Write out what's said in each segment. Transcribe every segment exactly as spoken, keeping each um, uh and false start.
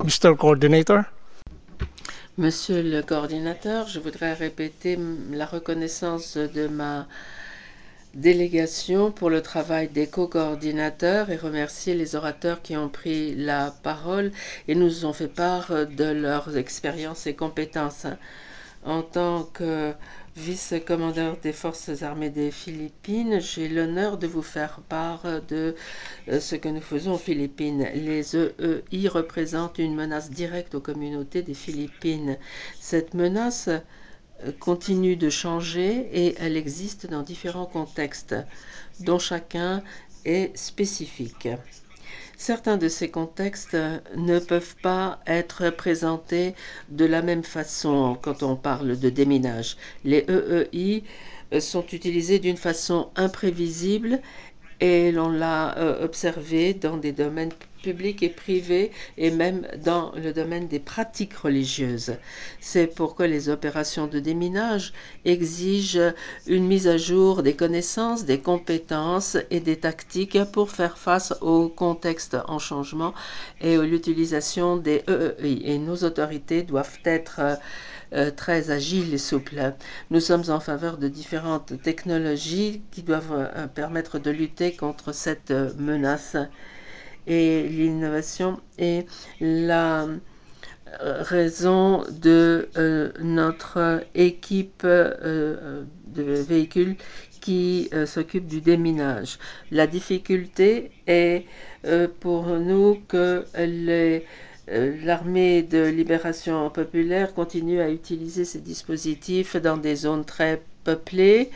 Mister Coordinator. Monsieur le coordinateur, je voudrais répéter la reconnaissance de ma délégation pour le travail des co-coordinateurs et remercier les orateurs qui ont pris la parole et nous ont fait part de leurs expériences et compétences. En tant que vice-commandeur des forces armées des Philippines, j'ai l'honneur de vous faire part de ce que nous faisons aux Philippines. Les E E I représentent une menace directe aux communautés des Philippines. Cette menace continue de changer et elle existe dans différents contextes, dont chacun est spécifique. Certains de ces contextes ne peuvent pas être présentés de la même façon quand on parle de déminage. Les E E I sont utilisés d'une façon imprévisible et l'on l'a observé dans des domaines publics et privés et même dans le domaine des pratiques religieuses. C'est pourquoi les opérations de déminage exigent une mise à jour des connaissances, des compétences et des tactiques pour faire face au contexte en changement et à l'utilisation des E E I. Et nos autorités doivent être Euh, très agile et souple. Nous sommes en faveur de différentes technologies qui doivent euh, permettre de lutter contre cette euh, menace. Et l'innovation est la raison de euh, notre équipe euh, de véhicules qui euh, s'occupe du déminage. La difficulté est euh, pour nous que les l'armée de libération populaire continue à utiliser ces dispositifs dans des zones très peuplées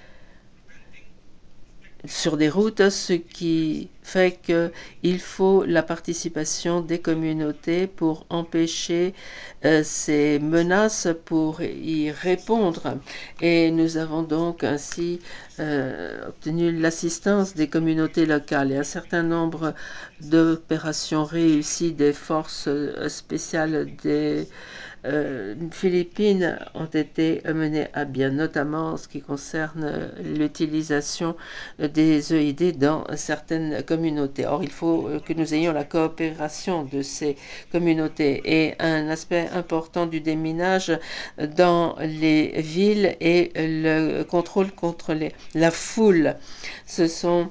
sur des routes, ce qui fait qu'il faut la participation des communautés pour empêcher euh, ces menaces, pour y répondre. Et nous avons donc ainsi euh, obtenu l'assistance des communautés locales et un certain nombre d'opérations réussies des forces spéciales des Euh, Philippines ont été menées à bien, notamment en ce qui concerne l'utilisation des E I D dans certaines communautés. Or, il faut que nous ayons la coopération de ces communautés et un aspect important du déminage dans les villes est le contrôle contre les, la foule. Ce sont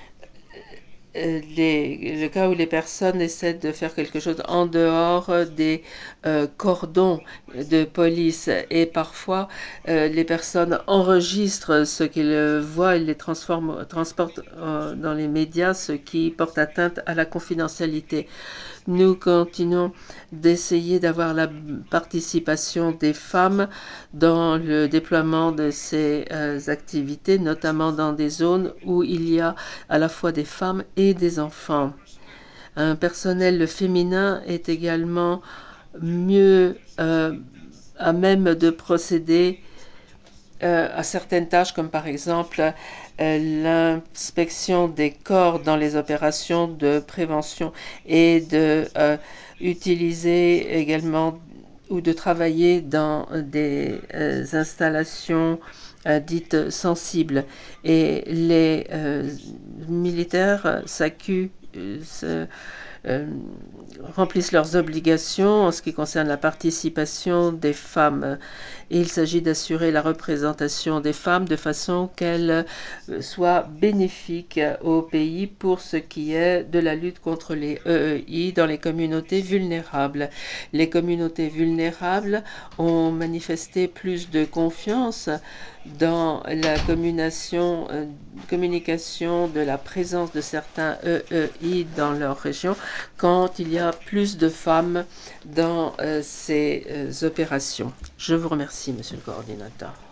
les, le cas où les personnes essaient de faire quelque chose en dehors des euh, cordons de police et parfois euh, les personnes enregistrent ce qu'ils voient et les transforment, transportent euh, dans les médias, ce qui porte atteinte à la confidentialité. Nous continuons d'essayer d'avoir la participation des femmes dans le déploiement de ces euh, activités, notamment dans des zones où il y a à la fois des femmes et des enfants. Un personnel féminin est également mieux euh, à même de procéder euh, à certaines tâches, comme par exemple euh, l'inspection des corps dans les opérations de prévention et de euh, utiliser également ou de travailler dans des euh, installations euh, dites sensibles. Et les euh, militaires s'accusent euh, euh, remplissent leurs obligations en ce qui concerne la participation des femmes. Il s'agit d'assurer la représentation des femmes de façon qu'elles soient bénéfiques au pays pour ce qui est de la lutte contre les E E I dans les communautés vulnérables. Les communautés vulnérables ont manifesté plus de confiance dans la communication, euh, communication de la présence de certains E E I dans leur région quand il y a plus de femmes dans euh, ces euh, opérations. Je vous remercie, Monsieur le coordinateur.